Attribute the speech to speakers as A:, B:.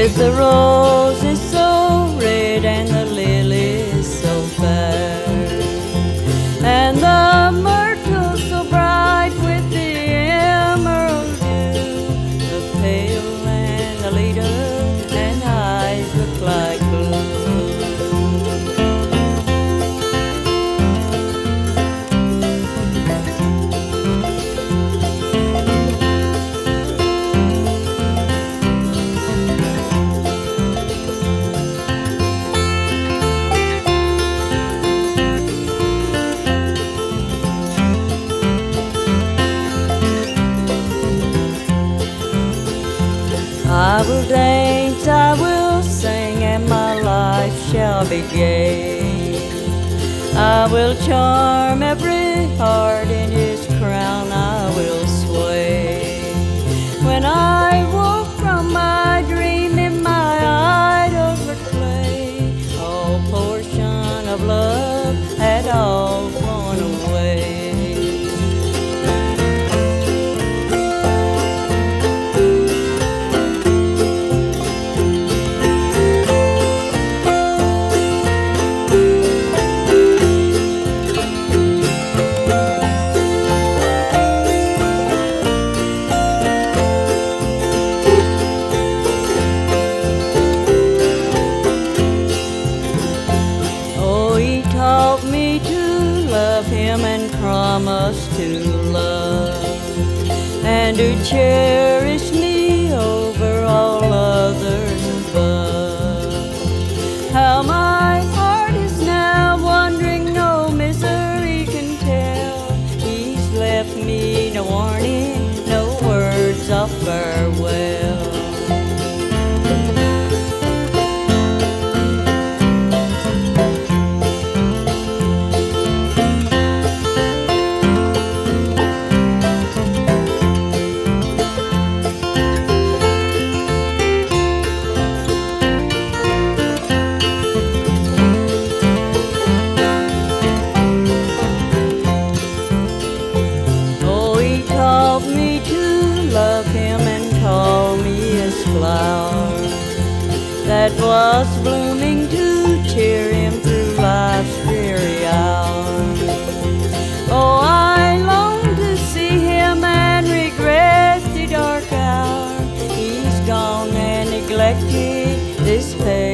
A: with the roses so red and the lilies so fair, and the myrtle so bright with the emerald dew, the pale and the leader and eyes look like blue. I will dance, I will sing, and my life shall be gay. I will charm every heart, in his crown I will sway. When I woke from my dream, in my idol were clay, all portion of love had all gone away. Taught me to love him and promised to love and to cherish me over all others above. How my heart is now wandering, no misery can tell. He's left me no warning, no words of farewell. Taught me to love him and call me his flower that was blooming to cheer him through life's dreary hour. Oh, I long to see him and regret the dark hour. He's gone and neglected this pale